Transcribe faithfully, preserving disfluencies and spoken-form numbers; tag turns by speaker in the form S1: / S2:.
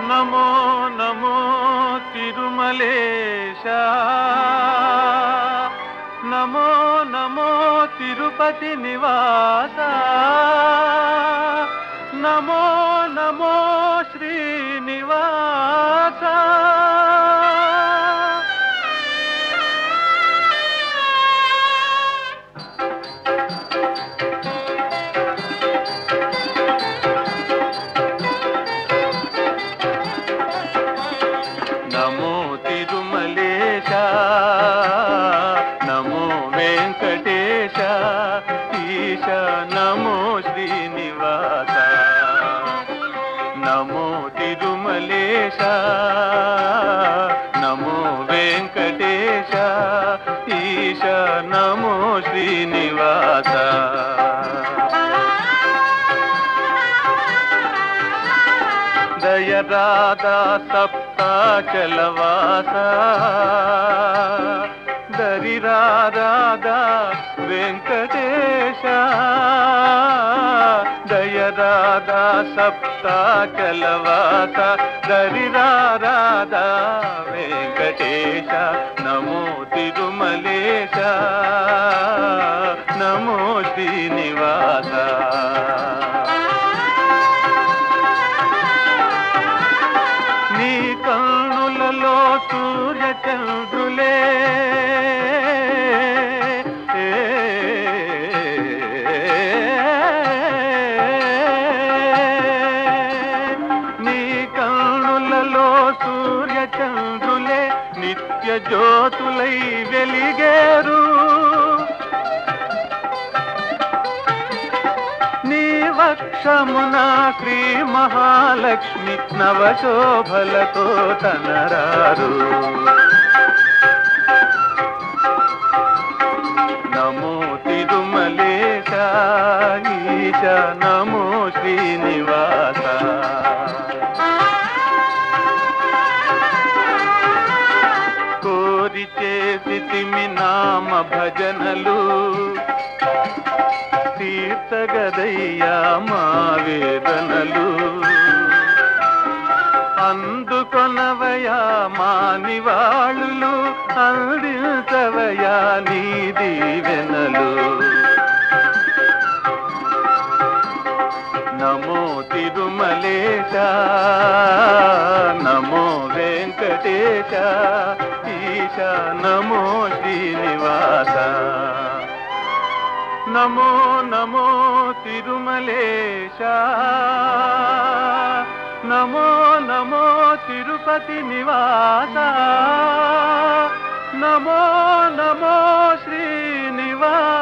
S1: నమో నమో తిరుమలేశ, నమో నమో తిరుపతి నివాస, నమో నమో శ్రీనివాస. నమో తిరుమలేశ, నమో వెంకటేశ, ఈశ నమో శ్రీనివాస. నమో తిరుమలేశ, నమో వెంకటేశ, ఈశ నమో శ్రీనివాస. దయరాధా సప్తాచలవాస, దరిరాధా వెంకటేశ. దయరాధా సప్తాచలవాస, దరిరాధా వెంకటేశ. నమో తిరుమలేశ, నమో శ్రీనివాస. నీ కన్నులలో సూర్యచంద్రులే, నీ కన్నులలో సూర్యచంద్రులే నిత్య జ్యోతులై వెలిగేరు. నీ వక్షమున శ్రీ మహాలక్ష్మి నవశోభలతో తనరారు. నమో తిరుమలేశ, ఈశ నమో శ్రీనివాస. కోరి చేసితిమి నామ భజనలు, తీర్చగదయ్యా మా వేదనలు. అందుకొనవయా మా నివాళులు, అందించవయా నీ దీవెనలు. నమో తిరుమలేశ, నమో వెంకటేశ, ఈశ నమో శ్రీనివాస. నమో నమో తిరుమలేశ, నమో నమో తిరుపతి నివాస, నమో నమో శ్రీనివాస.